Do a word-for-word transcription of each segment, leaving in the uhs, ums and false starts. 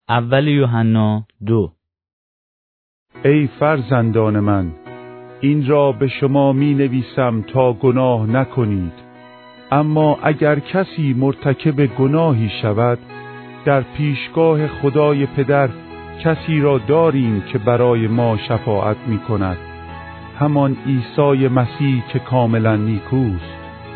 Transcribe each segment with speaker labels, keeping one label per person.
Speaker 1: اول یوحنا دو.
Speaker 2: ای فرزندان من، این را به شما می نویسم تا گناه نکنید. اما اگر کسی مرتکب گناهی شود، در پیشگاه خدای پدر کسی را داریم که برای ما شفاعت می کند، همان عیسی مسیح که کاملا نیکوست.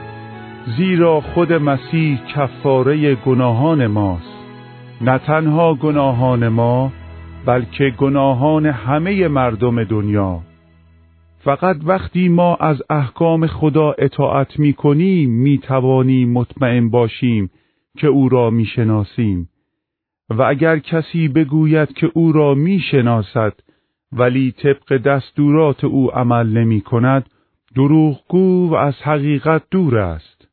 Speaker 2: زیرا خود مسیح کفاره گناهان ماست، نه تنها گناهان ما بلکه گناهان همه مردم دنیا. فقط وقتی ما از احکام خدا اطاعت می کنیم می توانیم مطمئن باشیم که او را می شناسیم. و اگر کسی بگوید که او را می شناسد ولی طبق دستورات او عمل نمی کند، دروغگو و از حقیقت دور است.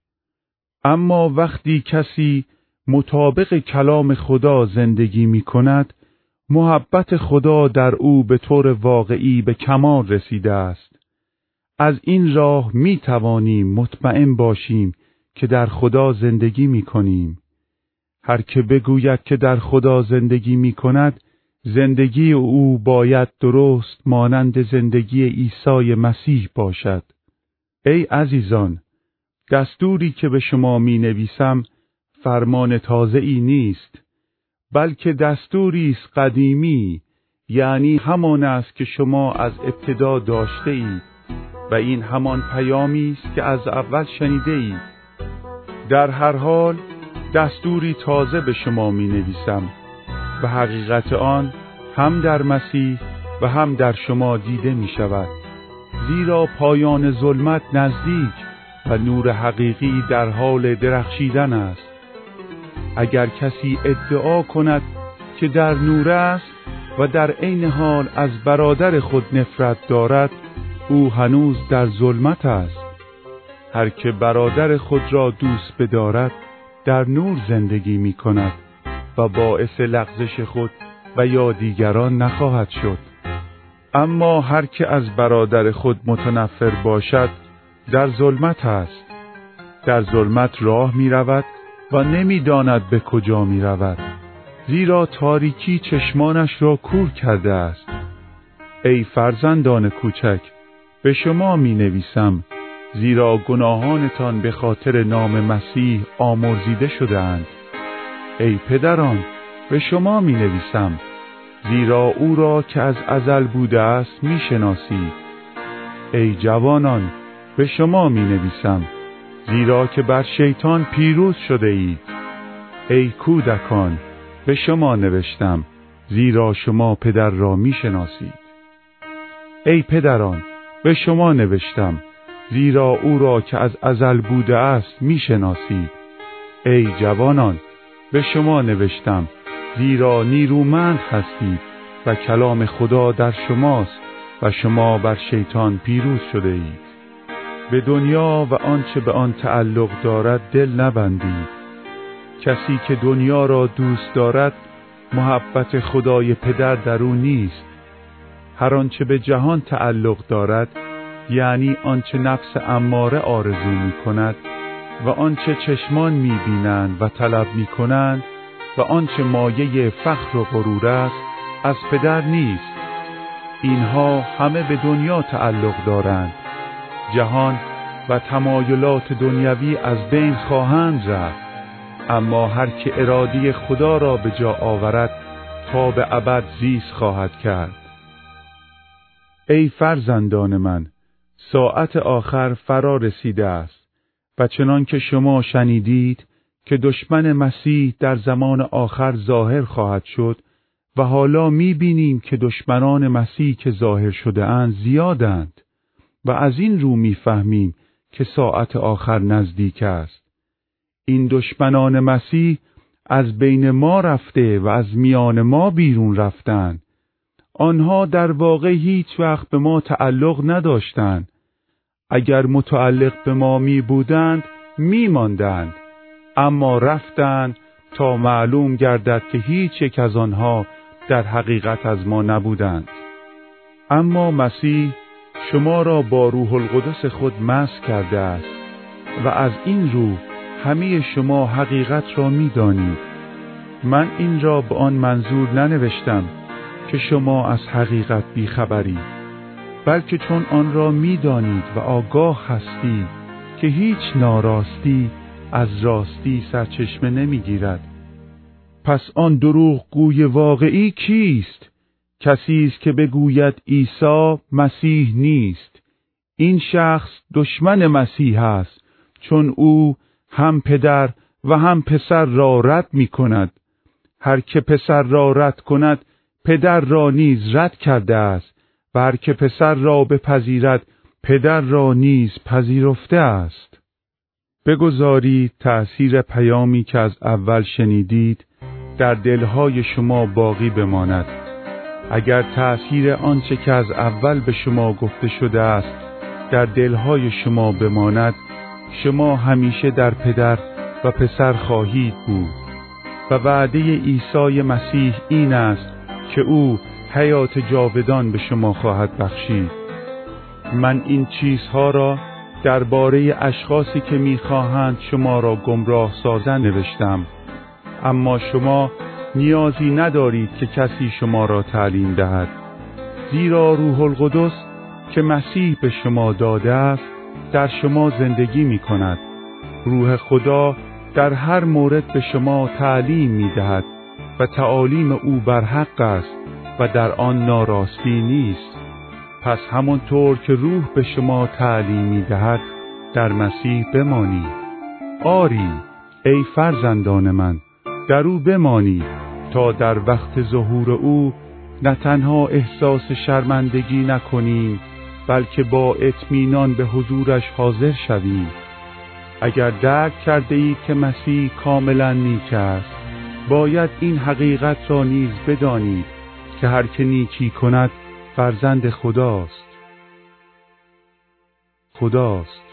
Speaker 2: اما وقتی کسی مطابق کلام خدا زندگی می کند، محبت خدا در او به طور واقعی به کمال رسیده است. از این راه می توانیم مطمئن باشیم که در خدا زندگی می کنیم. هر که بگوید که در خدا زندگی می کند، زندگی او باید درست مانند زندگی عیسی مسیح باشد. ای عزیزان، دستوری که به شما می نویسم فرمان تازه‌ای نیست، بلکه دستوری است قدیمی، یعنی همان است که شما از ابتدا داشته اید و این همان پیامی است که از اول شنیده اید. در هر حال دستوری تازه به شما می نویسم و حقیقت آن هم در مسیح و هم در شما دیده می شود. زیرا پایان ظلمت نزدیک و نور حقیقی در حال درخشیدن است. اگر کسی ادعا کند که در نور است و در عین حال از برادر خود نفرت دارد، او هنوز در ظلمت است. هر که برادر خود را دوست بدارد در نور زندگی می کند و باعث لغزش خود و یا دیگران نخواهد شد. اما هر که از برادر خود متنفر باشد در ظلمت است. در ظلمت راه می رود و نمی داند به کجا می رود، زیرا تاریکی چشمانش را کور کرده است. ای فرزندان کوچک، به شما می نویسم، زیرا گناهانتان به خاطر نام مسیح آمرزیده شده اند. ای پدران، به شما می نویسم، زیرا او را که از ازل بوده است می شناسید. ای جوانان، به شما می نویسم، زیرا که بر شیطان پیروز شده اید. ای کودکان، به شما نوشتم، زیرا شما پدر را می شناسید. ای پدران، به شما نوشتم، زیرا او را که از ازل بوده است می شناسید. ای جوانان، به شما نوشتم، زیرا نیرومند هستید و کلام خدا در شماست و شما بر شیطان پیروز شده اید. به دنیا و آنچه به آن تعلق دارد دل نبندید. کسی که دنیا را دوست دارد محبت خدای پدر در او نیست. هر آنچه به جهان تعلق دارد، یعنی آنچه نفس اماره آرزو می کند و آنچه چشمان می بینند و طلب می کنند و آنچه مایه فخر و غرور است، از پدر نیست. اینها همه به دنیا تعلق دارند. جهان و تمایلات دنیوی از بین خواهند رفت، اما هر که اراده خدا را به جا آورد تا به ابد زیست خواهد کرد. ای فرزندان من، ساعت آخر فرا رسیده است و چنان که شما شنیدید که دشمن مسیح در زمان آخر ظاهر خواهد شد و حالا می‌بینیم که دشمنان مسیح که ظاهر شده اند زیادند و از این رو می‌فهمیم که ساعت آخر نزدیک است. این دشمنان مسیح از بین ما رفته و از میان ما بیرون رفتند. آنها در واقع هیچ وقت به ما تعلق نداشتند. اگر متعلق به ما می بودند می ماندند، اما رفتند تا معلوم گردد که هیچ یک از آنها در حقیقت از ما نبودند. اما مسیح شما را با روح القدس خود مسح کرده است و از این رو همه شما حقیقت را می دانید. من این را به آن منظور ننوشتم که شما از حقیقت بیخبرید، بلکه چون آن را می‌دانید و آگاه هستید که هیچ ناراستی از راستی سرچشمه نمی‌گیرد. پس آن دروغگوی واقعی کیست؟ کسی است که بگوید عیسی مسیح نیست. این شخص دشمن مسیح است، چون او هم پدر و هم پسر را رد می‌کند. هر که پسر را رد کند، پدر را نیز رد کرده است، و هر که پسر را بپذیرد، پدر را نیز پذیرفته است. بگذارید تأثیر پیامی که از اول شنیدید در دلهای شما باقی بماند. اگر تأثیر آنچه که از اول به شما گفته شده است در دلهای شما بماند، شما همیشه در پدر و پسر خواهید بود. و وعده عیسی مسیح این است که او حیات جاودان به شما خواهد بخشید. من این چیزها را درباره اشخاصی که می‌خواهند شما را گمراه سازند نوشتم، اما شما نیازی ندارید که کسی شما را تعلیم دهد، زیرا روح القدس که مسیح به شما داده است در شما زندگی می‌کند. روح خدا در هر مورد به شما تعلیم می‌دهد و تعالیم او بر حق است و در آن ناراستی نیست. پس همانطور که روح به شما تعلیم می‌دهد در مسیح بمانید. آری ای فرزندان من، در او بمانید تا در وقت ظهور او نه تنها احساس شرمندگی نکنیم، بلکه با اطمینان به حضورش حاضر شویم. اگر درک کرده اید که مسیح کاملا نیک است، باید این حقیقت را نیز بدانید که هر که نیکی کند فرزند خداست. خداست.